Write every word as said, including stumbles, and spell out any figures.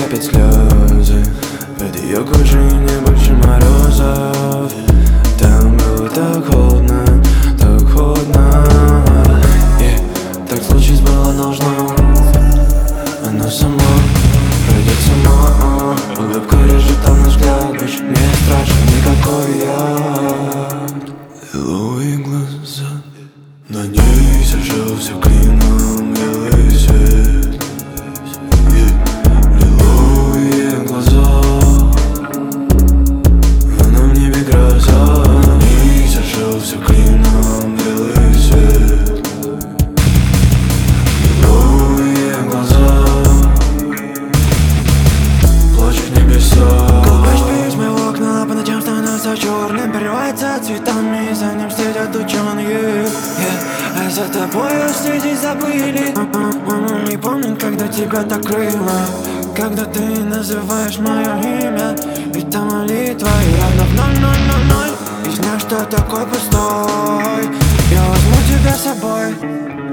опять слезы. Под ее кожей не больше морозов. Там было так холодно, так холодно. yeah. Так случись было должно. Оно само пройдет само. Улыбка режет, а наш взгляд больше не страшен никакой яд. Лиловые глаза, на ней сожжался клином белый свет. Лиловые глаза, она в небе гроза. На ней сожжался клином белый свет. Лиловые глаза, плачут небеса. Колпач письма в окна, по ночам становится черным, переливается цветами, за ним следят ученые. yeah. А за тобой следить забыли. Не помню, когда тебя так крыло, когда ты называешь мое имя. Ведь та молитва и равно в ноль ноль ноль ноль. И знаешь, что такой пустой. Я возьму тебя с собой.